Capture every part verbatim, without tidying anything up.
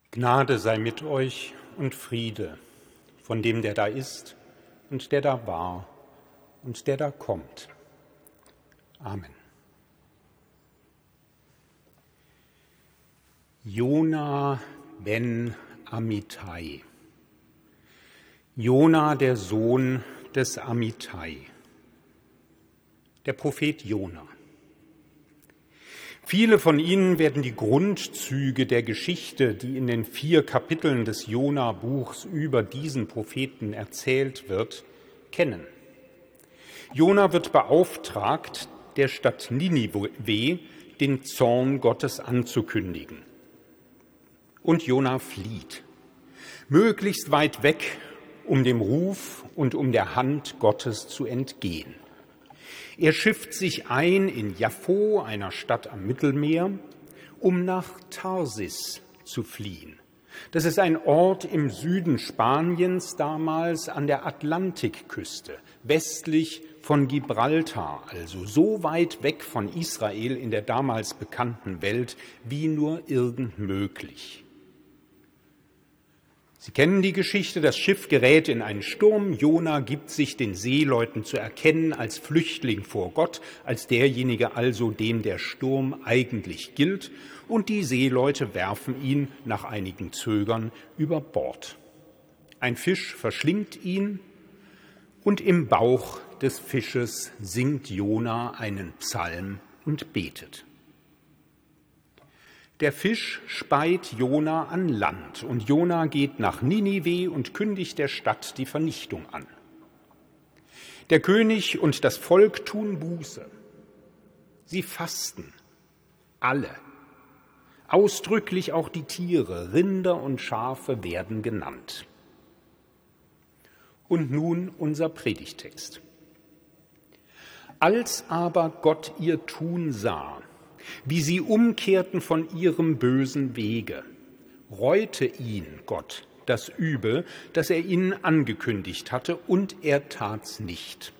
Gnade sei mit euch und Friede von dem, der da ist und der da war und der da kommt. Amen. Jona ben Amittai. Jona, der Sohn des Amittai. Der Prophet Jona. Viele von Ihnen werden die Grundzüge der Geschichte, die in den vier Kapiteln des Jona-Buchs über diesen Propheten erzählt wird, kennen. Jona wird beauftragt, der Stadt Ninive den Zorn Gottes anzukündigen. Und Jona flieht, möglichst weit weg, um dem Ruf und um der Hand Gottes zu entgehen. Er schifft sich ein in Jaffo, einer Stadt am Mittelmeer, um nach Tarsis zu fliehen. Das ist ein Ort im Süden Spaniens, damals an der Atlantikküste, westlich von Gibraltar, also so weit weg von Israel in der damals bekannten Welt wie nur irgend möglich. Sie kennen die Geschichte, das Schiff gerät in einen Sturm, Jona gibt sich den Seeleuten zu erkennen als Flüchtling vor Gott, als derjenige also, dem der Sturm eigentlich gilt, und die Seeleute werfen ihn nach einigem Zögern über Bord. Ein Fisch verschlingt ihn und im Bauch des Fisches singt Jona einen Psalm und betet. Der Fisch speit Jona an Land und Jona geht nach Ninive und kündigt der Stadt die Vernichtung an. Der König und das Volk tun Buße. Sie fasten, alle. Ausdrücklich auch die Tiere, Rinder und Schafe werden genannt. Und nun unser Predigtext. Als aber Gott ihr Tun sah, wie sie umkehrten von ihrem bösen Wege, reute ihn Gott das Übel, das er ihnen angekündigt hatte, und er tat's nicht.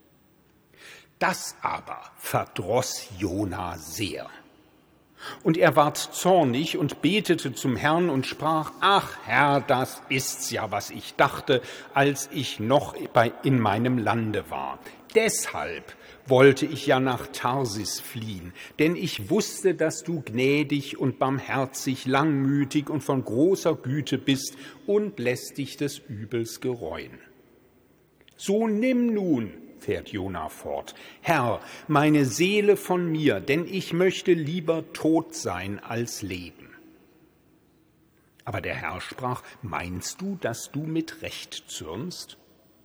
Das aber verdross Jona sehr. Und er ward zornig und betete zum Herrn und sprach: Ach Herr, das ist's ja, was ich dachte, als ich noch bei, in meinem Lande war. Deshalb wollte ich ja nach Tarsis fliehen, denn ich wusste, dass du gnädig und barmherzig, langmütig und von großer Güte bist und lässt dich des Übels gereuen. So nimm nun, fährt Jona fort, Herr, meine Seele von mir, denn ich möchte lieber tot sein als leben. Aber der Herr sprach: Meinst du, dass du mit Recht zürnst?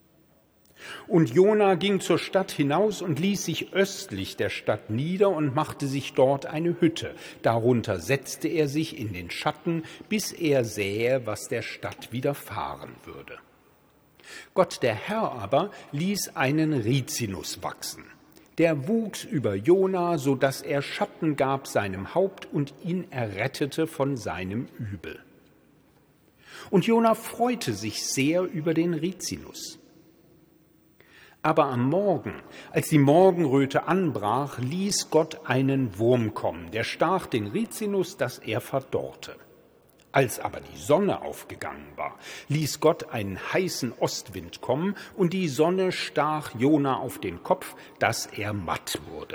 Und Jona ging zur Stadt hinaus und ließ sich östlich der Stadt nieder und machte sich dort eine Hütte. Darunter setzte er sich in den Schatten, bis er sähe, was der Stadt widerfahren würde. Gott der Herr aber ließ einen Rizinus wachsen. Der wuchs über Jona, so dass er Schatten gab seinem Haupt und ihn errettete von seinem Übel. Und Jona freute sich sehr über den Rizinus. Aber am Morgen, als die Morgenröte anbrach, ließ Gott einen Wurm kommen, der stach den Rizinus, dass er verdorrte. Als aber die Sonne aufgegangen war, ließ Gott einen heißen Ostwind kommen, und die Sonne stach Jona auf den Kopf, dass er matt wurde.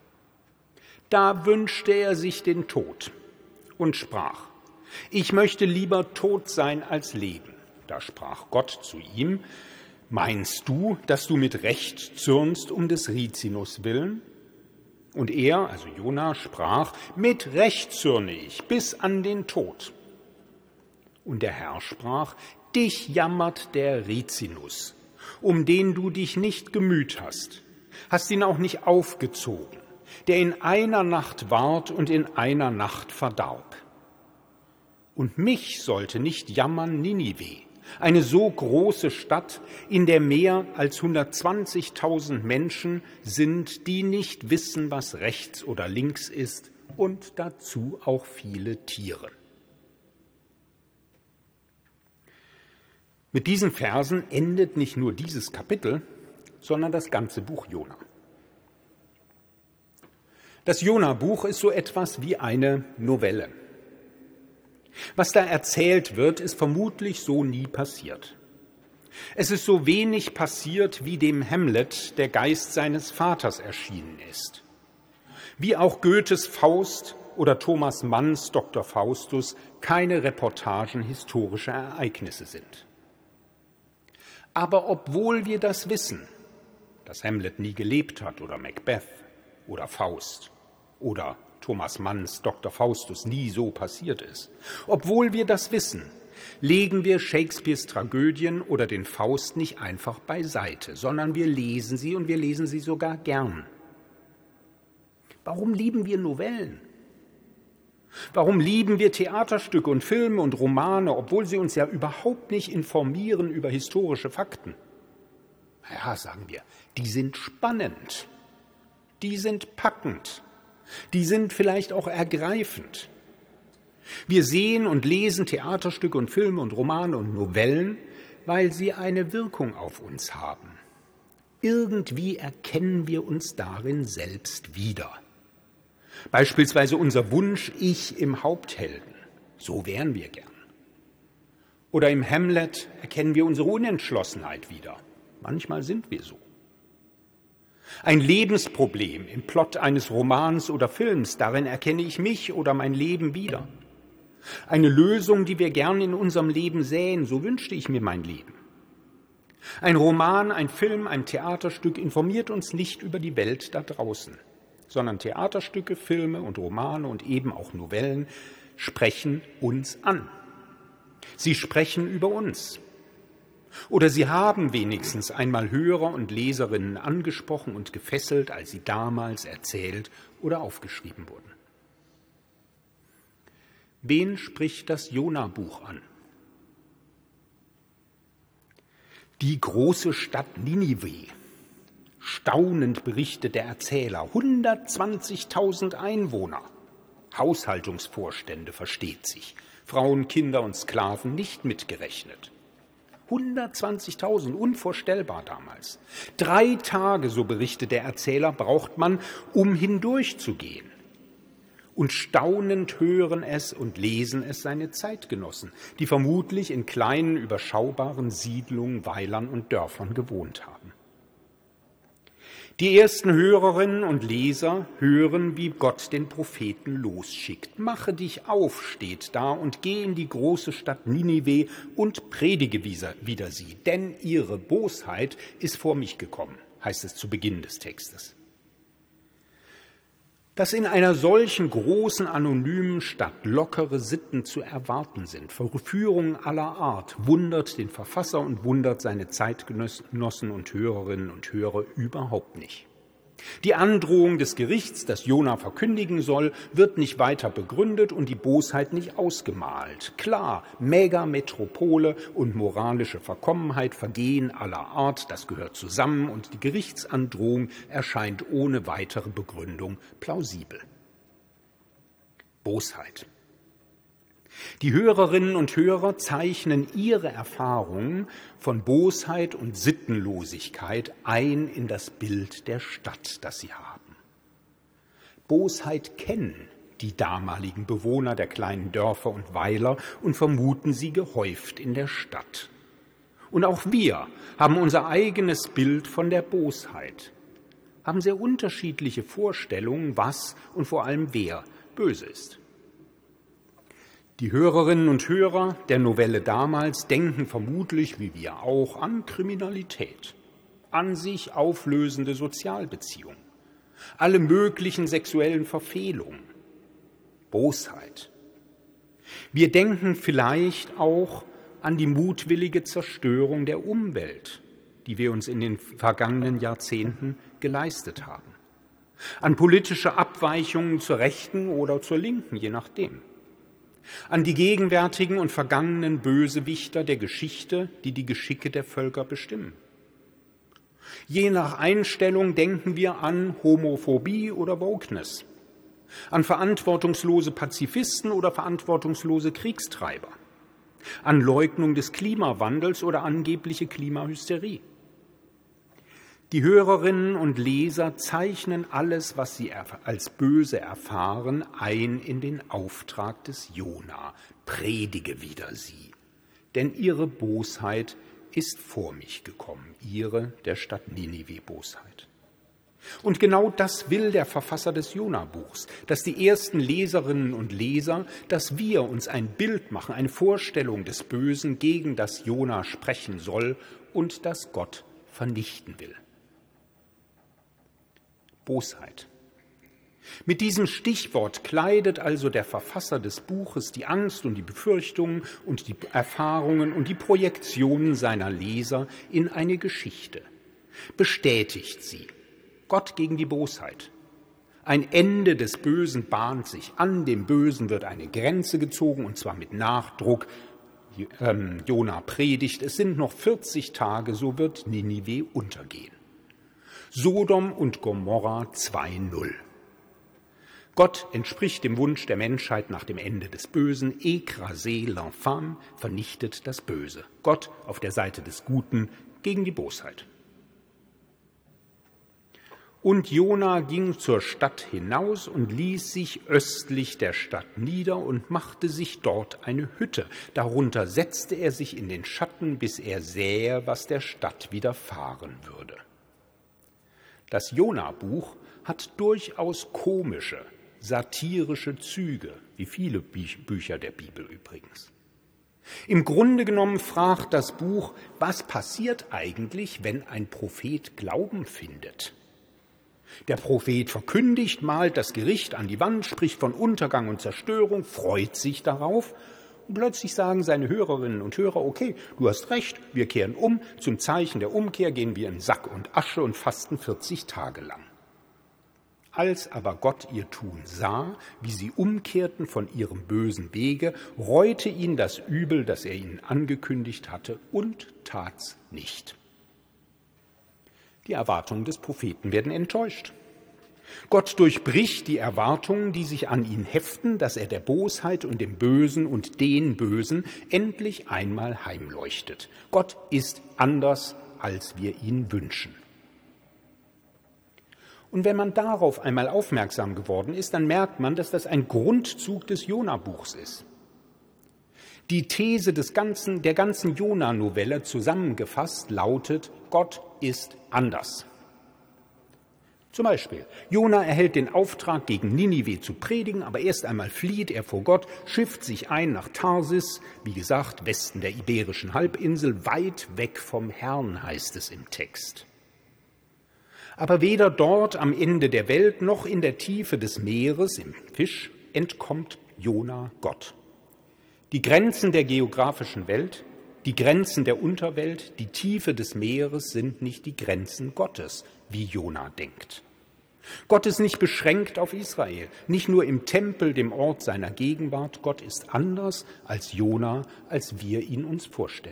Da wünschte er sich den Tod und sprach: Ich möchte lieber tot sein als leben. Da sprach Gott zu ihm: Meinst du, dass du mit Recht zürnst um des Rizinus willen? Und er, also Jona, sprach: Mit Recht zürne ich bis an den Tod. Und der Herr sprach: Dich jammert der Rizinus, um den du dich nicht gemüht hast, hast ihn auch nicht aufgezogen, der in einer Nacht ward und in einer Nacht verdarb. Und mich sollte nicht jammern Ninive, eine so große Stadt, in der mehr als hundertzwanzigtausend Menschen sind, die nicht wissen, was rechts oder links ist, und dazu auch viele Tiere. Mit diesen Versen endet nicht nur dieses Kapitel, sondern das ganze Buch Jona. Das Jona-Buch ist so etwas wie eine Novelle. Was da erzählt wird, ist vermutlich so nie passiert. Es ist so wenig passiert, wie dem Hamlet der Geist seines Vaters erschienen ist. Wie auch Goethes Faust oder Thomas Manns Doktor Faustus keine Reportagen historischer Ereignisse sind. Aber obwohl wir das wissen, dass Hamlet nie gelebt hat oder Macbeth oder Faust oder Thomas Manns Doktor Faustus nie so passiert ist, obwohl wir das wissen, legen wir Shakespeares Tragödien oder den Faust nicht einfach beiseite, sondern wir lesen sie und wir lesen sie sogar gern. Warum lieben wir Novellen? Warum lieben wir Theaterstücke und Filme und Romane, obwohl sie uns ja überhaupt nicht informieren über historische Fakten? Ja, sagen wir, die sind spannend, die sind packend, die sind vielleicht auch ergreifend. Wir sehen und lesen Theaterstücke und Filme und Romane und Novellen, weil sie eine Wirkung auf uns haben. Irgendwie erkennen wir uns darin selbst wieder. Beispielsweise unser Wunsch, ich im Haupthelden. So wären wir gern. Oder im Hamlet erkennen wir unsere Unentschlossenheit wieder. Manchmal sind wir so. Ein Lebensproblem im Plot eines Romans oder Films, darin erkenne ich mich oder mein Leben wieder. Eine Lösung, die wir gern in unserem Leben sähen, so wünschte ich mir mein Leben. Ein Roman, ein Film, ein Theaterstück informiert uns nicht über die Welt da draußen, sondern Theaterstücke, Filme und Romane und eben auch Novellen sprechen uns an. Sie sprechen über uns. Oder sie haben wenigstens einmal Hörer und Leserinnen angesprochen und gefesselt, als sie damals erzählt oder aufgeschrieben wurden. Wen spricht das Jona-Buch an? Die große Stadt Ninive. Staunend berichtet der Erzähler, hundertzwanzigtausend Einwohner. Haushaltungsvorstände, versteht sich, Frauen, Kinder und Sklaven nicht mitgerechnet. hundertzwanzigtausend, unvorstellbar damals. Drei Tage, so berichtet der Erzähler, braucht man, um hindurchzugehen. Und staunend hören es und lesen es seine Zeitgenossen, die vermutlich in kleinen, überschaubaren Siedlungen, Weilern und Dörfern gewohnt haben. Die ersten Hörerinnen und Leser hören, wie Gott den Propheten losschickt. Mache dich auf, steht da, und geh in die große Stadt Ninive und predige wider sie, denn ihre Bosheit ist vor mich gekommen, heißt es zu Beginn des Textes. Dass in einer solchen großen, anonymen Stadt lockere Sitten zu erwarten sind, Verführungen aller Art, wundert den Verfasser und wundert seine Zeitgenossen und Hörerinnen und Hörer überhaupt nicht. Die Androhung des Gerichts, das Jona verkündigen soll, wird nicht weiter begründet und die Bosheit nicht ausgemalt. Klar, Megametropole und moralische Verkommenheit, Vergehen aller Art, das gehört zusammen und die Gerichtsandrohung erscheint ohne weitere Begründung plausibel. Bosheit. Die Hörerinnen und Hörer zeichnen ihre Erfahrungen von Bosheit und Sittenlosigkeit ein in das Bild der Stadt, das sie haben. Bosheit kennen die damaligen Bewohner der kleinen Dörfer und Weiler und vermuten sie gehäuft in der Stadt. Und auch wir haben unser eigenes Bild von der Bosheit, haben sehr unterschiedliche Vorstellungen, was und vor allem wer böse ist. Die Hörerinnen und Hörer der Novelle damals denken vermutlich, wie wir auch, an Kriminalität, an sich auflösende Sozialbeziehungen, alle möglichen sexuellen Verfehlungen, Bosheit. Wir denken vielleicht auch an die mutwillige Zerstörung der Umwelt, die wir uns in den vergangenen Jahrzehnten geleistet haben, an politische Abweichungen zur Rechten oder zur Linken, je nachdem. An die gegenwärtigen und vergangenen Bösewichter der Geschichte, die die Geschicke der Völker bestimmen. Je nach Einstellung denken wir an Homophobie oder Wokeness, an verantwortungslose Pazifisten oder verantwortungslose Kriegstreiber, an Leugnung des Klimawandels oder angebliche Klimahysterie. Die Hörerinnen und Leser zeichnen alles, was sie als böse erfahren, ein in den Auftrag des Jona. Predige wider sie, denn ihre Bosheit ist vor mich gekommen, ihre, der Stadt Ninive, Bosheit. Und genau das will der Verfasser des Jona-Buchs, dass die ersten Leserinnen und Leser, dass wir uns ein Bild machen, eine Vorstellung des Bösen, gegen das Jona sprechen soll und das Gott vernichten will. Bosheit. Mit diesem Stichwort kleidet also der Verfasser des Buches die Angst und die Befürchtungen und die Erfahrungen und die Projektionen seiner Leser in eine Geschichte, bestätigt sie. Gott gegen die Bosheit. Ein Ende des Bösen bahnt sich an, dem Bösen wird eine Grenze gezogen, und zwar mit Nachdruck. Ähm, Jona predigt, es sind noch vierzig Tage, so wird Ninive untergehen. Sodom und Gomorra zwei null. Gott entspricht dem Wunsch der Menschheit nach dem Ende des Bösen. Écrasez l'infâme, vernichtet das Böse. Gott auf der Seite des Guten gegen die Bosheit. Und Jona ging zur Stadt hinaus und ließ sich östlich der Stadt nieder und machte sich dort eine Hütte. Darunter setzte er sich in den Schatten, bis er sähe, was der Stadt widerfahren würde. Das Jona-Buch hat durchaus komische, satirische Züge, wie viele Bücher der Bibel übrigens. Im Grunde genommen fragt das Buch, was passiert eigentlich, wenn ein Prophet Glauben findet? Der Prophet verkündigt, malt das Gericht an die Wand, spricht von Untergang und Zerstörung, freut sich darauf. Und plötzlich sagen seine Hörerinnen und Hörer, okay, du hast recht, wir kehren um, zum Zeichen der Umkehr gehen wir in Sack und Asche und fasten vierzig Tage lang. Als aber Gott ihr Tun sah, wie sie umkehrten von ihrem bösen Wege, reute ihn das Übel, das er ihnen angekündigt hatte, und tat's nicht. Die Erwartungen des Propheten werden enttäuscht. Gott durchbricht die Erwartungen, die sich an ihn heften, dass er der Bosheit und dem Bösen und den Bösen endlich einmal heimleuchtet. Gott ist anders, als wir ihn wünschen. Und wenn man darauf einmal aufmerksam geworden ist, dann merkt man, dass das ein Grundzug des Jona-Buchs ist. Die These des ganzen, der ganzen Jona-Novelle zusammengefasst lautet, Gott ist anders. Zum Beispiel, Jona erhält den Auftrag, gegen Ninive zu predigen, aber erst einmal flieht er vor Gott, schifft sich ein nach Tarsis, wie gesagt, Westen der Iberischen Halbinsel, weit weg vom Herrn, heißt es im Text. Aber weder dort am Ende der Welt noch in der Tiefe des Meeres, im Fisch, entkommt Jona Gott. Die Grenzen der geografischen Welt, die Grenzen der Unterwelt, die Tiefe des Meeres sind nicht die Grenzen Gottes, wie Jona denkt. Gott ist nicht beschränkt auf Israel, nicht nur im Tempel, dem Ort seiner Gegenwart. Gott ist anders als Jona, als wir ihn uns vorstellen.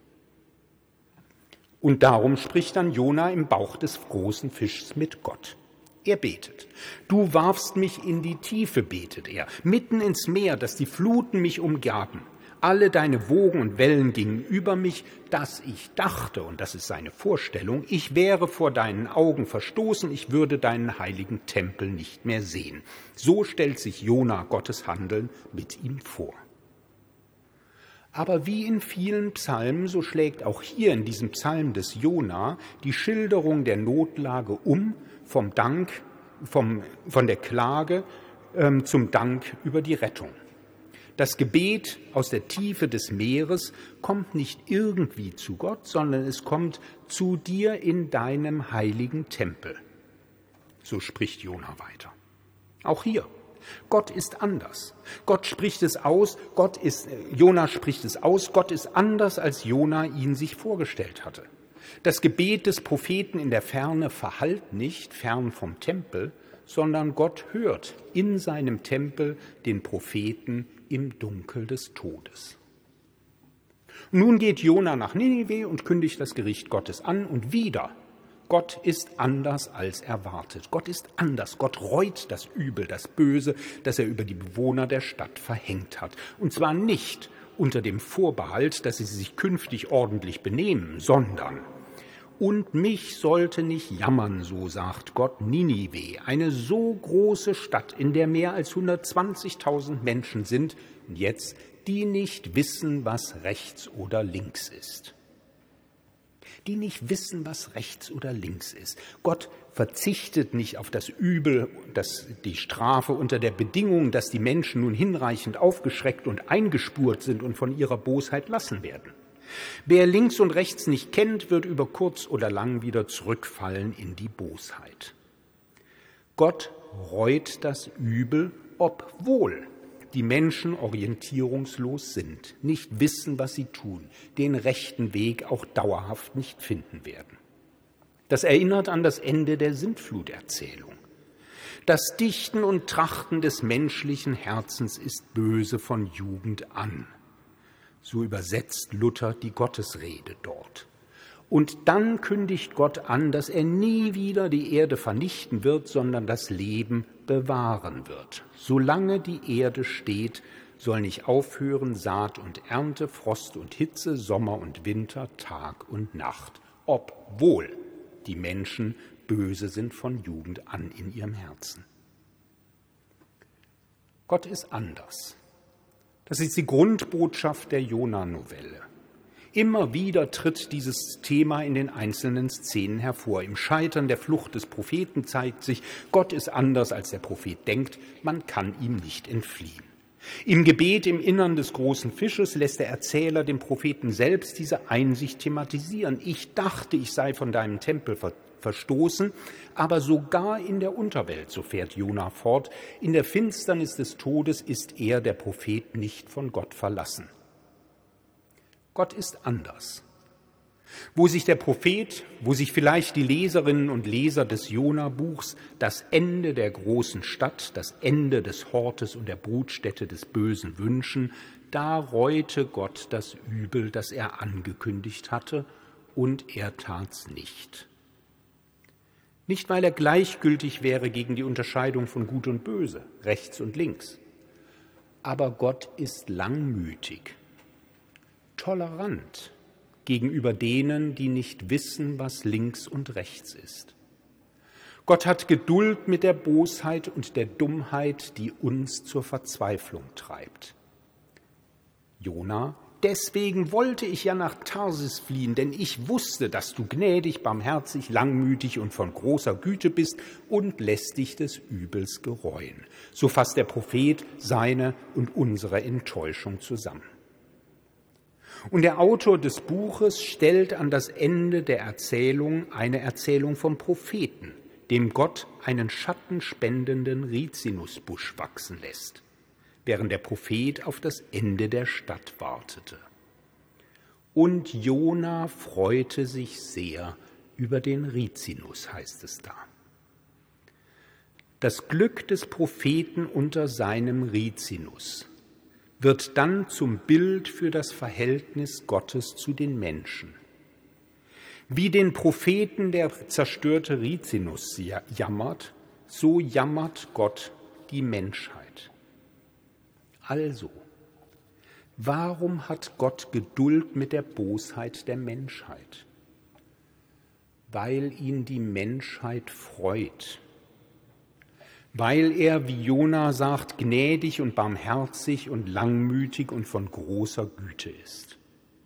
Und darum spricht dann Jona im Bauch des großen Fischs mit Gott. Er betet. Du warfst mich in die Tiefe, betet er, mitten ins Meer, dass die Fluten mich umgaben. Alle deine Wogen und Wellen gingen über mich, dass ich dachte, und das ist seine Vorstellung, ich wäre vor deinen Augen verstoßen, ich würde deinen heiligen Tempel nicht mehr sehen. So stellt sich Jona Gottes Handeln mit ihm vor. Aber wie in vielen Psalmen, so schlägt auch hier in diesem Psalm des Jona die Schilderung der Notlage um, vom Dank, vom, von der Klage ähm, zum Dank über die Rettung. Das Gebet aus der Tiefe des Meeres kommt nicht irgendwie zu Gott, sondern es kommt zu dir in deinem heiligen Tempel. So spricht Jona weiter. Auch hier. Gott ist anders. Gott spricht es aus, Gott ist, Jona spricht es aus, Gott ist anders, als Jona ihn sich vorgestellt hatte. Das Gebet des Propheten in der Ferne verhallt nicht, fern vom Tempel, sondern Gott hört in seinem Tempel den Propheten im Dunkel des Todes. Nun geht Jona nach Ninive und kündigt das Gericht Gottes an und wieder, Gott ist anders als erwartet. Gott ist anders. Gott reut das Übel, das Böse, das er über die Bewohner der Stadt verhängt hat. Und zwar nicht unter dem Vorbehalt, dass sie sich künftig ordentlich benehmen, sondern Und mich sollte nicht jammern, so sagt Gott, Ninive, eine so große Stadt, in der mehr als hundertzwanzigtausend Menschen sind, und jetzt, die nicht wissen, was rechts oder links ist. Die nicht wissen, was rechts oder links ist. Gott verzichtet nicht auf das Übel, das, die Strafe unter der Bedingung, dass die Menschen nun hinreichend aufgeschreckt und eingespurt sind und von ihrer Bosheit lassen werden. Wer links und rechts nicht kennt, wird über kurz oder lang wieder zurückfallen in die Bosheit. Gott reut das Übel, obwohl die Menschen orientierungslos sind, nicht wissen, was sie tun, den rechten Weg auch dauerhaft nicht finden werden. Das erinnert an das Ende der Sintfluterzählung. Das Dichten und Trachten des menschlichen Herzens ist böse von Jugend an. So übersetzt Luther die Gottesrede dort. Und dann kündigt Gott an, dass er nie wieder die Erde vernichten wird, sondern das Leben bewahren wird. Solange die Erde steht, soll nicht aufhören Saat und Ernte, Frost und Hitze, Sommer und Winter, Tag und Nacht, obwohl die Menschen böse sind von Jugend an in ihrem Herzen. Gott ist anders. Das ist die Grundbotschaft der Jona-Novelle. Immer wieder tritt dieses Thema in den einzelnen Szenen hervor. Im Scheitern der Flucht des Propheten zeigt sich, Gott ist anders, als der Prophet denkt, man kann ihm nicht entfliehen. Im Gebet im Innern des großen Fisches lässt der Erzähler dem Propheten selbst diese Einsicht thematisieren. Ich dachte, ich sei von deinem Tempel ver- verstoßen, aber sogar in der Unterwelt, so fährt Jona fort, in der Finsternis des Todes ist er, der Prophet, nicht von Gott verlassen. Gott ist anders. Wo sich der Prophet, wo sich vielleicht die Leserinnen und Leser des Jona-Buchs das Ende der großen Stadt, das Ende des Hortes und der Brutstätte des Bösen wünschen, da reute Gott das Übel, das er angekündigt hatte, und er tat's nicht. Nicht, weil er gleichgültig wäre gegen die Unterscheidung von Gut und Böse, rechts und links. Aber Gott ist langmütig, tolerant gegenüber denen, die nicht wissen, was links und rechts ist. Gott hat Geduld mit der Bosheit und der Dummheit, die uns zur Verzweiflung treibt. Jona: Deswegen wollte ich ja nach Tarsis fliehen, denn ich wusste, dass du gnädig, barmherzig, langmütig und von großer Güte bist und lässt dich des Übels gereuen. So fasst der Prophet seine und unsere Enttäuschung zusammen. Und der Autor des Buches stellt an das Ende der Erzählung eine Erzählung vom Propheten, dem Gott einen schattenspendenden Rizinusbusch wachsen lässt, während der Prophet auf das Ende der Stadt wartete. Und Jona freute sich sehr über den Rizinus, heißt es da. Das Glück des Propheten unter seinem Rizinus wird dann zum Bild für das Verhältnis Gottes zu den Menschen. Wie den Propheten der zerstörte Rizinus jammert, so jammert Gott die Menschheit. Also, warum hat Gott Geduld mit der Bosheit der Menschheit? Weil ihn die Menschheit freut. Weil er, wie Jona sagt, gnädig und barmherzig und langmütig und von großer Güte ist.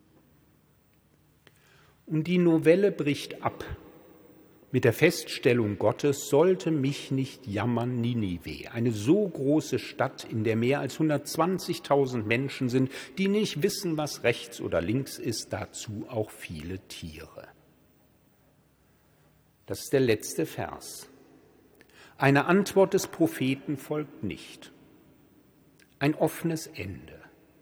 Und die Novelle bricht ab mit der Feststellung Gottes: Sollte mich nicht jammern, Ninive, eine so große Stadt, in der mehr als hundertzwanzigtausend Menschen sind, die nicht wissen, was rechts oder links ist, dazu auch viele Tiere. Das ist der letzte Vers. Eine Antwort des Propheten folgt nicht. Ein offenes Ende.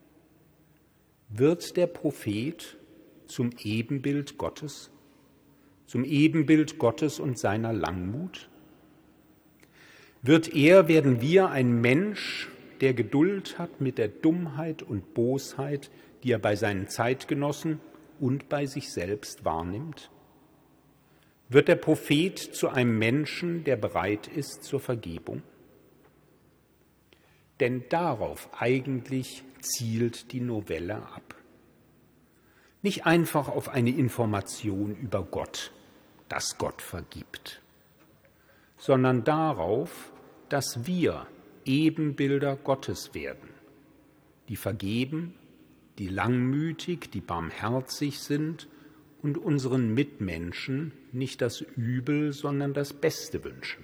Wird der Prophet zum Ebenbild Gottes, zum Ebenbild Gottes und seiner Langmut? Wird er, werden wir ein Mensch, der Geduld hat mit der Dummheit und Bosheit, die er bei seinen Zeitgenossen und bei sich selbst wahrnimmt? Wird der Prophet zu einem Menschen, der bereit ist zur Vergebung? Denn darauf eigentlich zielt die Novelle ab. Nicht einfach auf eine Information über Gott, dass Gott vergibt, sondern darauf, dass wir Ebenbilder Gottes werden, die vergeben, die langmütig, die barmherzig sind und unseren Mitmenschen nicht das Übel, sondern das Beste wünschen.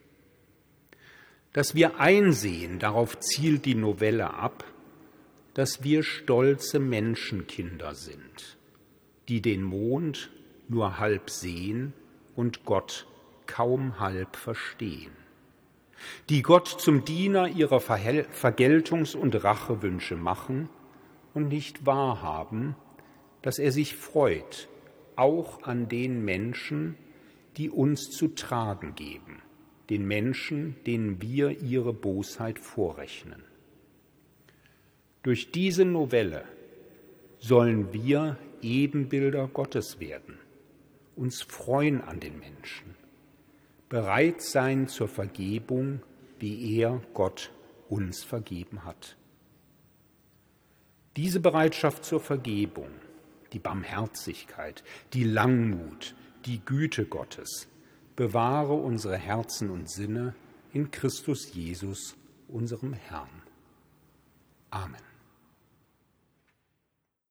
Dass wir einsehen, darauf zielt die Novelle ab, dass wir stolze Menschenkinder sind, die den Mond nur halb sehen und Gott kaum halb verstehen, die Gott zum Diener ihrer Vergeltungs- und Rachewünsche machen und nicht wahrhaben, dass er sich freut, auch an den Menschen, die uns zu tragen geben, den Menschen, denen wir ihre Bosheit vorrechnen. Durch diese Novelle sollen wir Ebenbilder Gottes werden, uns freuen an den Menschen, bereit sein zur Vergebung, wie er, Gott, uns vergeben hat. Diese Bereitschaft zur Vergebung, die Barmherzigkeit, die Langmut, die Güte Gottes, bewahre unsere Herzen und Sinne in Christus Jesus, unserem Herrn. Amen.